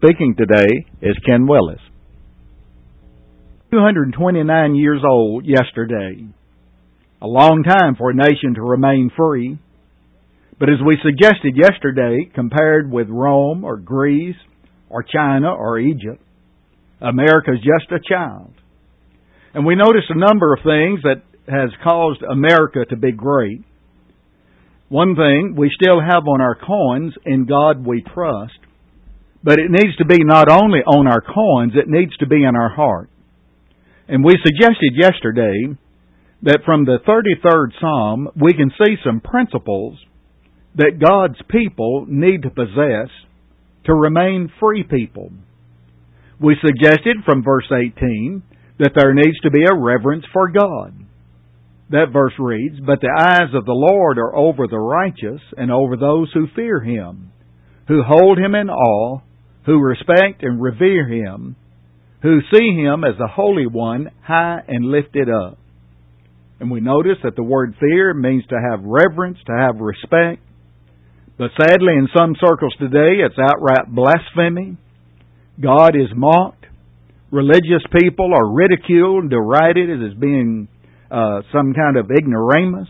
speaking today is Ken Willis. 229 years old yesterday. A long time for a nation to remain free. But as we suggested yesterday, compared with Rome or Greece or China or Egypt, America is just a child. And we notice a number of things that has caused America to be great. One thing, we still have on our coins, "In God We Trust," but it needs to be not only on our coins, it needs to be in our heart. And we suggested yesterday that from the 33rd Psalm, we can see some principles that God's people need to possess to remain free people. We suggested from verse 18 that there needs to be a reverence for God. That verse reads, "But the eyes of the Lord are over the righteous and over those who fear Him, who hold Him in awe, who respect and revere Him, who see Him as the Holy One, high and lifted up." And we notice that the word fear means to have reverence, to have respect. But sadly, in some circles today, it's outright blasphemy. God is mocked. Religious people are ridiculed and derided as being some kind of ignoramus.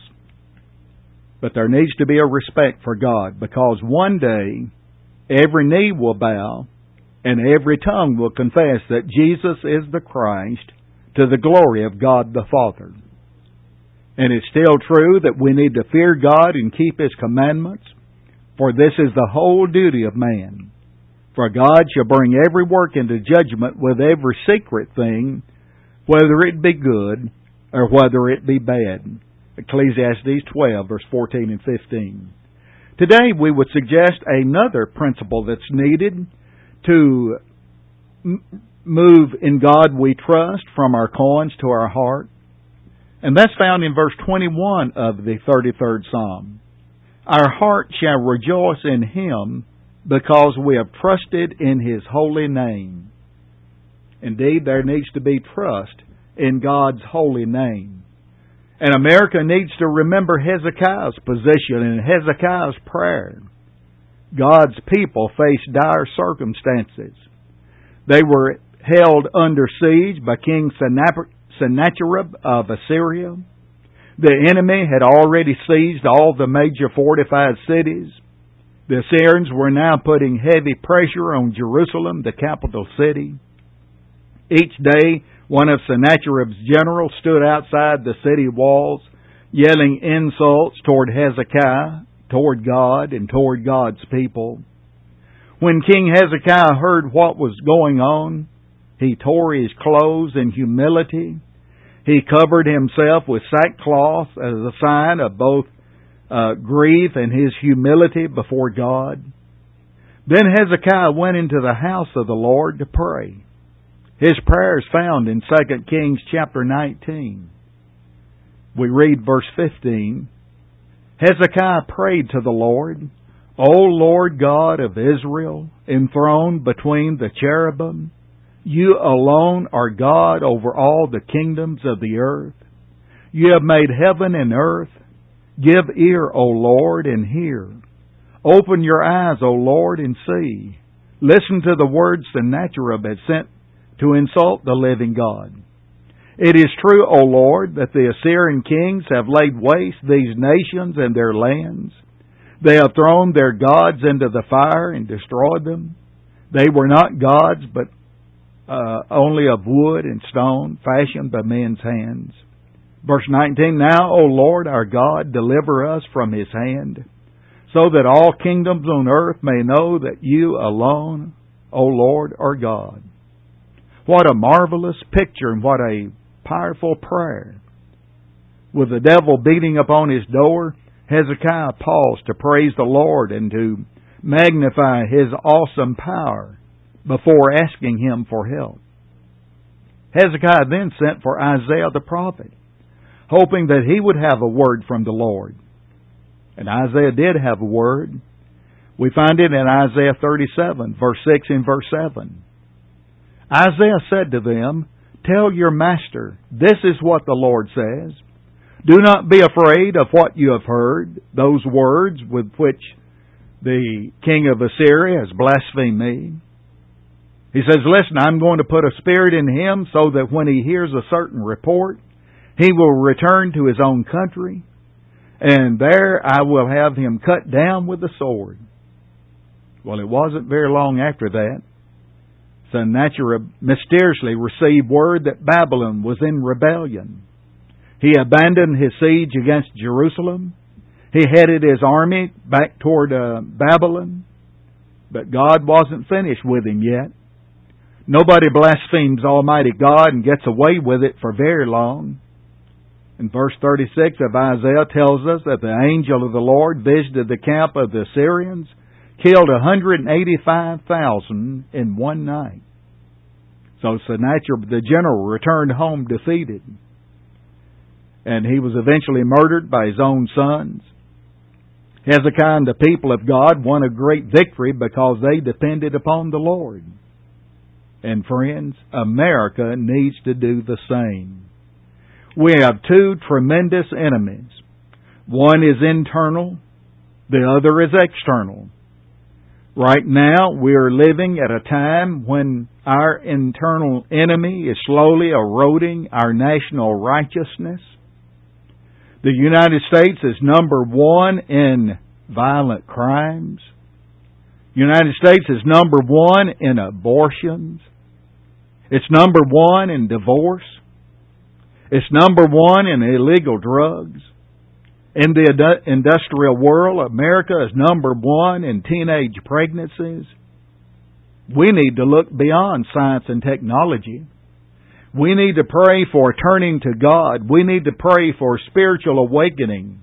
But there needs to be a respect for God, because one day every knee will bow and every tongue will confess that Jesus is the Christ, to the glory of God the Father. And it's still true that we need to fear God and keep His commandments, for this is the whole duty of man. For God shall bring every work into judgment with every secret thing, whether it be good or whether it be bad. Ecclesiastes 12, verse 14 and 15. Today we would suggest another principle that's needed to move "In God We Trust" from our coins to our heart. And that's found in verse 21 of the 33rd Psalm. "Our heart shall rejoice in Him, because we have trusted in His holy name." Indeed, there needs to be trust in God's holy name. And America needs to remember Hezekiah's position and Hezekiah's prayer. God's people faced dire circumstances. They were held under siege by King Sennacherib of Assyria. The enemy had already seized all the major fortified cities. The Assyrians were now putting heavy pressure on Jerusalem, the capital city. Each day, one of Sennacherib's generals stood outside the city walls, yelling insults toward Hezekiah, toward God, and toward God's people. When King Hezekiah heard what was going on, he tore his clothes in humility. He covered himself with sackcloth as a sign of both grief and his humility before God. Then Hezekiah went into the house of the Lord to pray. His prayer is found in 2 Kings chapter 19. We read verse 15. "Hezekiah prayed to the Lord, O Lord God of Israel, enthroned between the cherubim, You alone are God over all the kingdoms of the earth. You have made heaven and earth. Give ear, O Lord, and hear. Open your eyes, O Lord, and see. Listen to the words Sennacherib has sent to insult the living God. It is true, O Lord, that the Assyrian kings have laid waste these nations and their lands. They have thrown their gods into the fire and destroyed them. They were not gods, but only of wood and stone, fashioned by men's hands." Verse 19, "Now, O Lord our God, deliver us from his hand, so that all kingdoms on earth may know that You alone, O Lord, are God." What a marvelous picture and what a powerful prayer. With the devil beating upon his door, Hezekiah paused to praise the Lord and to magnify His awesome power before asking Him for help. Hezekiah then sent for Isaiah the prophet, hoping that he would have a word from the Lord. And Isaiah did have a word. We find it in Isaiah 37, verse 6 and verse 7. Isaiah said to them, "Tell your master, this is what the Lord says. Do not be afraid of what you have heard, those words with which the king of Assyria has blasphemed me. He says, listen, I'm going to put a spirit in him so that when he hears a certain report, he will return to his own country, and there I will have him cut down with the sword. Well, it wasn't very long after that. Sennacherib mysteriously received word that Babylon was in rebellion. He abandoned his siege against Jerusalem. He headed his army back toward Babylon. But God wasn't finished with him yet. Nobody blasphemes Almighty God and gets away with it for very long. And verse 36 of Isaiah tells us that the angel of the Lord visited the camp of the Syrians, killed 185,000 in one night. So Sennacherib the general returned home defeated. And he was eventually murdered by his own sons. Hezekiah and the people of God won a great victory because they depended upon the Lord. And friends, America needs to do the same. We have two tremendous enemies. One is internal, the other is external. Right now, we are living at a time when our internal enemy is slowly eroding our national righteousness. The United States is number one in violent crimes. The United States is number one in abortions. It's number one in divorce. It's number one in illegal drugs. In the industrial world, America is number one in teenage pregnancies. We need to look beyond science and technology. We need to pray for turning to God. We need to pray for spiritual awakening.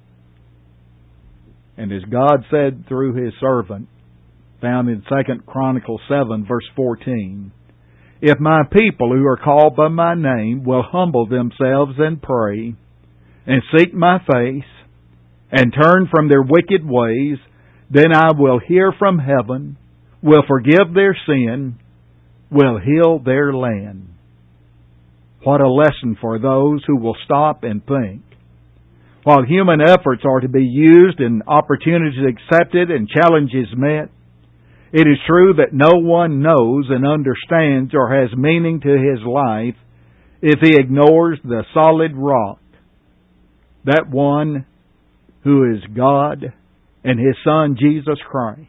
And as God said through His servant, found in 2 Chronicles 7, verse 14, if my people who are called by my name will humble themselves and pray, and seek my face, and turn from their wicked ways, then I will hear from heaven, will forgive their sin, will heal their land. What a lesson for those who will stop and think. While human efforts are to be used and opportunities accepted and challenges met, it is true that no one knows and understands or has meaning to his life if he ignores the solid rock, that one who is God and His Son Jesus Christ.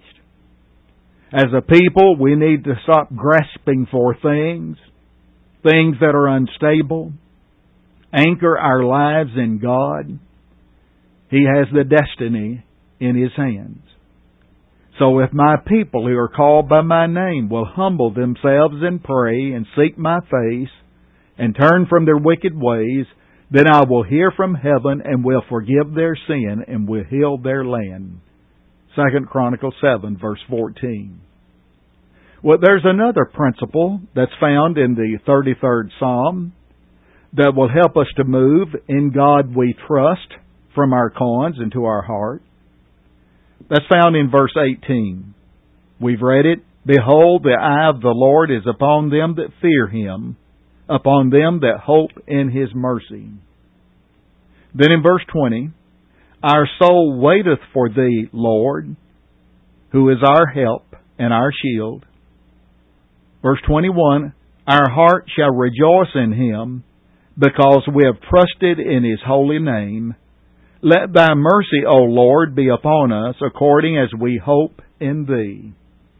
As a people, we need to stop grasping for things that are unstable. Anchor our lives in God. He has the destiny in His hands. So if my people who are called by my name will humble themselves and pray and seek my face and turn from their wicked ways, then I will hear from heaven and will forgive their sin and will heal their land. 2 Chronicles 7, verse 14. Well, there's another principle that's found in the 33rd Psalm that will help us to move in God we trust from our coins into our heart. That's found in verse 18. We've read it. Behold, the eye of the Lord is upon them that fear Him, upon them that hope in His mercy. Then in verse 20, our soul waiteth for Thee, Lord, who is our help and our shield. Verse 21, our heart shall rejoice in Him, because we have trusted in His holy name. Let Thy mercy, O Lord, be upon us, according as we hope in Thee.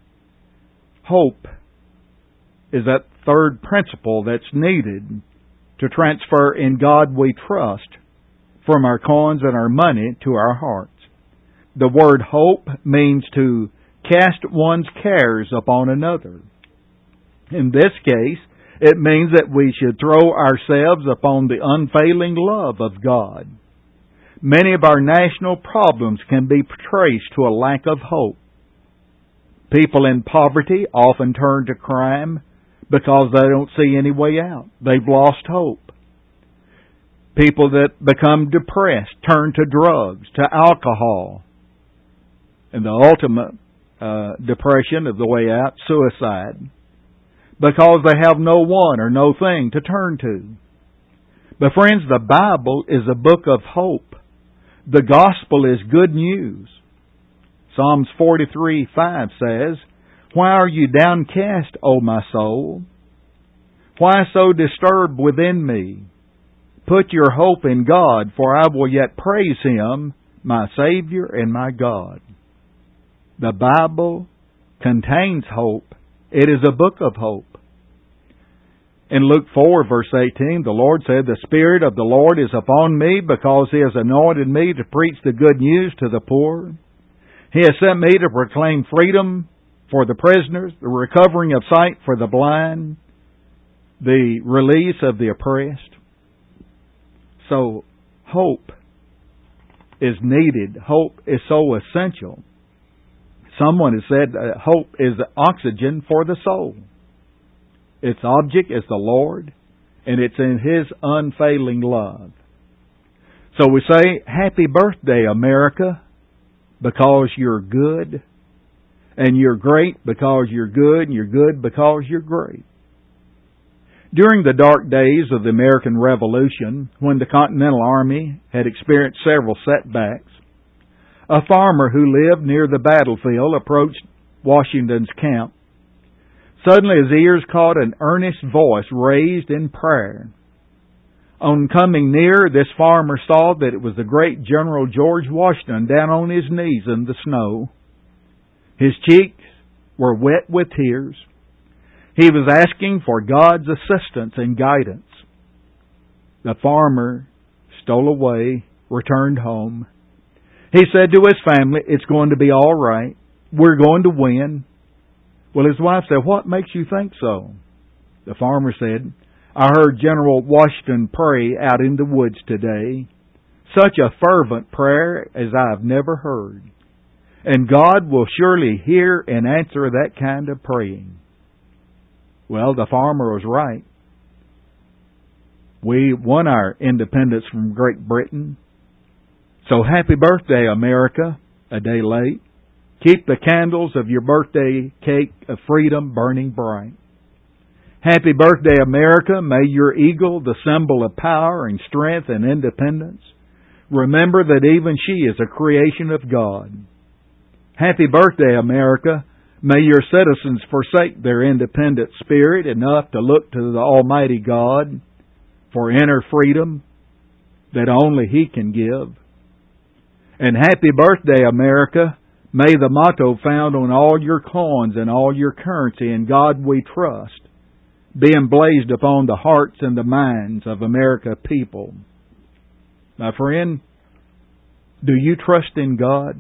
Hope is that third principle that's needed to transfer in God we trust from our coins and our money to our hearts. The word hope means to cast one's cares upon another. In this case, it means that we should throw ourselves upon the unfailing love of God. Many of our national problems can be traced to a lack of hope. People in poverty often turn to crime because they don't see any way out. They've lost hope. People that become depressed turn to drugs, to alcohol. And the ultimate depression of the way out, suicide. Because they have no one or no thing to turn to. But friends, the Bible is a book of hope. The gospel is good news. Psalms 43:5 says, Why are you downcast, O my soul? Why so disturbed within me? Put your hope in God, for I will yet praise Him, my Savior and my God. The Bible contains hope. It is a book of hope. In Luke 4, verse 18, the Lord said, The Spirit of the Lord is upon me, because He has anointed me to preach the good news to the poor. He has sent me to proclaim freedom for the prisoners, the recovering of sight for the blind, the release of the oppressed. So, hope is needed. Hope is so essential. Someone has said hope is oxygen for the soul. Its object is the Lord, and it's in His unfailing love. So we say, Happy birthday, America, because you're good, and you're great because you're good, and you're good because you're great. During the dark days of the American Revolution, when the Continental Army had experienced several setbacks, a farmer who lived near the battlefield approached Washington's camp. Suddenly his ears caught an earnest voice raised in prayer. On coming near, this farmer saw that it was the great General George Washington down on his knees in the snow. His cheeks were wet with tears. He was asking for God's assistance and guidance. The farmer stole away, returned home. He said to his family, It's going to be all right. We're going to win. Well, his wife said, What makes you think so? The farmer said, I heard General Washington pray out in the woods today. Such a fervent prayer as I've never heard. And God will surely hear and answer that kind of praying. Well, the farmer was right. We won our independence from Great Britain. So happy birthday, America, a day late. Keep the candles of your birthday cake of freedom burning bright. Happy birthday, America. May your eagle, the symbol of power and strength and independence, remember that even she is a creation of God. Happy birthday, America. May your citizens forsake their independent spirit enough to look to the Almighty God for inner freedom that only He can give. And happy birthday, America. May the motto found on all your coins and all your currency, "In God we trust," be emblazoned upon the hearts and the minds of America people. My friend, do you trust in God?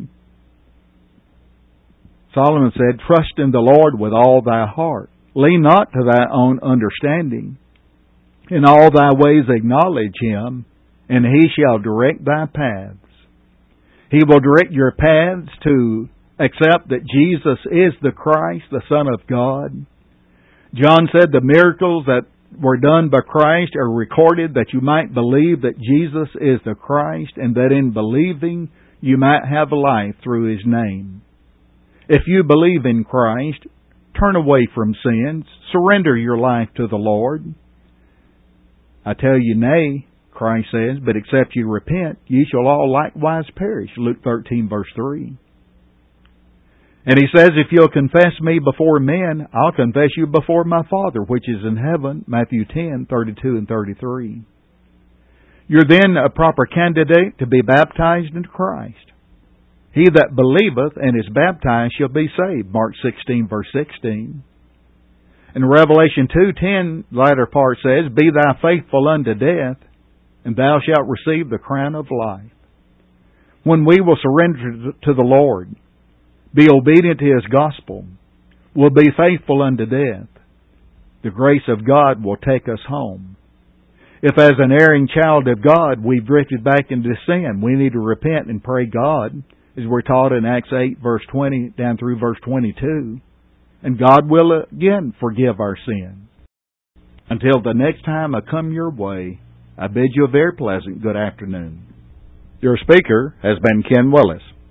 Solomon said, Trust in the Lord with all thy heart. Lean not to thy own understanding. In all thy ways acknowledge Him, and He shall direct thy paths. He will direct your paths to accept that Jesus is the Christ, the Son of God. John said the miracles that were done by Christ are recorded that you might believe that Jesus is the Christ, and that in believing you might have life through His name. If you believe in Christ, turn away from sins, surrender your life to the Lord. I tell you, nay, Christ says, but except you repent, ye shall all likewise perish. Luke 13, verse 3. And He says, if you'll confess me before men, I'll confess you before my Father, which is in heaven. Matthew 10, 32 and 33. You're then a proper candidate to be baptized into Christ. He that believeth and is baptized shall be saved. Mark 16, verse 16. In Revelation 2:10, the latter part says, Be thou faithful unto death, and thou shalt receive the crown of life. When we will surrender to the Lord, be obedient to His gospel, will be faithful unto death, the grace of God will take us home. If as an erring child of God we've drifted back into sin, we need to repent and pray God, as we're taught in Acts 8, verse 20, down through verse 22. And God will again forgive our sins. Until the next time I come your way, I bid you a very pleasant good afternoon. Your speaker has been Ken Willis.